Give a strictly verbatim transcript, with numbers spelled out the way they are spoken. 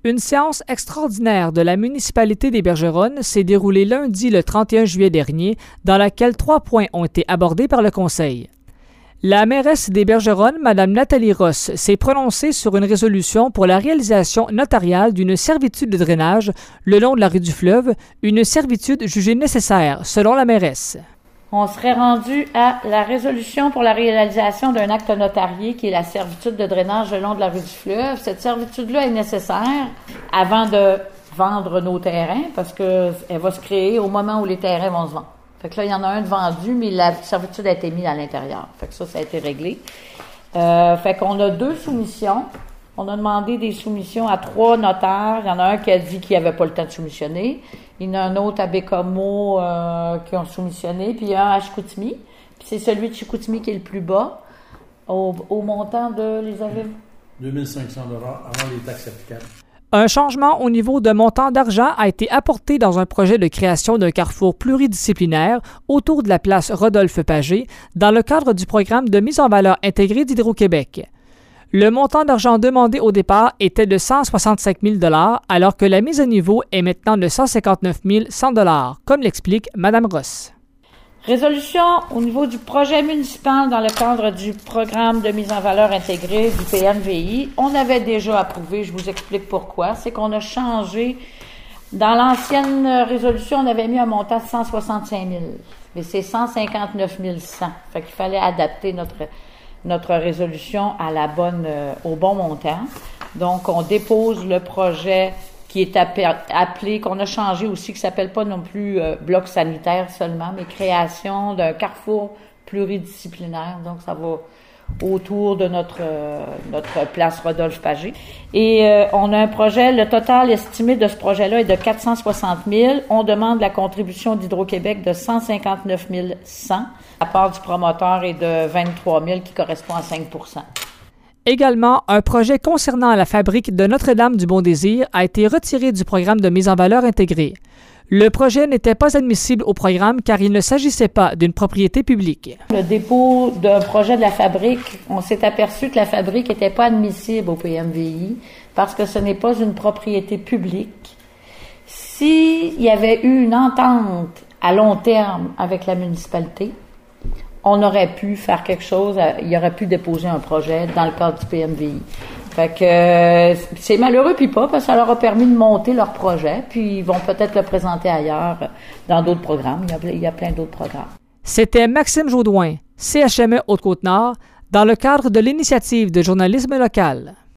Une séance extraordinaire de la municipalité des Bergeronnes s'est déroulée lundi le trente et un juillet dernier, dans laquelle trois points ont été abordés par le Conseil. La mairesse des Bergeronnes, Mme Nathalie Ross, s'est prononcée sur une résolution pour la réalisation notariale d'une servitude de drainage le long de la rue du Fleuve, une servitude jugée nécessaire, selon la mairesse. On serait rendu à la résolution pour la réalisation d'un acte notarié qui est la servitude de drainage le long de la rue du Fleuve. Cette servitude-là est nécessaire avant de vendre nos terrains parce qu'elle va se créer au moment où les terrains vont se vendre. Fait que là, il y en a un de vendu, mais la servitude a été mise à l'intérieur. Fait que ça, ça a été réglé. Euh, fait qu'on a deux soumissions. On a demandé des soumissions à trois notaires. Il y en a un qui a dit qu'il n'avait pas le temps de soumissionner. Il y en a un autre à Bécomo euh, qui ont soumissionné, puis un à Chicoutimi. Puis c'est celui de Chicoutimi qui est le plus bas, au, au montant de, les avez-vous? deux mille cinq cents dollars avant les taxes applicables. Un changement au niveau de montant d'argent a été apporté dans un projet de création d'un carrefour pluridisciplinaire autour de la place Rodolphe-Pagé dans le cadre du programme de mise en valeur intégrée d'Hydro-Québec. Le montant d'argent demandé au départ était de cent soixante-cinq mille dollars, alors que la mise à niveau est maintenant de cent cinquante-neuf mille cent dollars, comme l'explique Mme Ross. Résolution au niveau du projet municipal dans le cadre du programme de mise en valeur intégrée du P M V I. On avait déjà approuvé, je vous explique pourquoi. C'est qu'on a changé. Dans l'ancienne résolution, on avait mis un montant de cent soixante-cinq mille, mais c'est cent cinquante-neuf mille cent. Fait qu'il fallait adapter notre notre résolution à la bonne, euh, au bon montant. Donc, on dépose le projet qui est appelé, qu'on a changé aussi, qui s'appelle pas non plus euh, bloc sanitaire seulement, mais création d'un carrefour pluridisciplinaire. Donc, ça va autour de notre euh, notre place Rodolphe-Pagé. Et euh, on a un projet, le total estimé de ce projet-là est de quatre cent soixante mille. On demande la contribution d'Hydro-Québec de cent cinquante-neuf mille cent. La part du promoteur est de vingt-trois mille qui correspond à cinq pour cent. Également, un projet concernant la fabrique de Notre-Dame-du-Bon-Désir a été retiré du programme de mise en valeur intégrée. Le projet n'était pas admissible au programme car il ne s'agissait pas d'une propriété publique. Le dépôt d'un projet de la fabrique, on s'est aperçu que la fabrique n'était pas admissible au P M V I parce que ce n'est pas une propriété publique. S'il y avait eu une entente à long terme avec la municipalité, on aurait pu faire quelque chose, il aurait pu déposer un projet dans le cadre du P M V I. Fait que euh, c'est malheureux puis pas, parce que ça leur a permis de monter leur projet, puis ils vont peut-être le présenter ailleurs dans d'autres programmes. Il y a, il y a plein d'autres programmes. C'était Maxime Jaudoin, C H M E Haute-Côte-Nord, dans le cadre de l'initiative de journalisme local.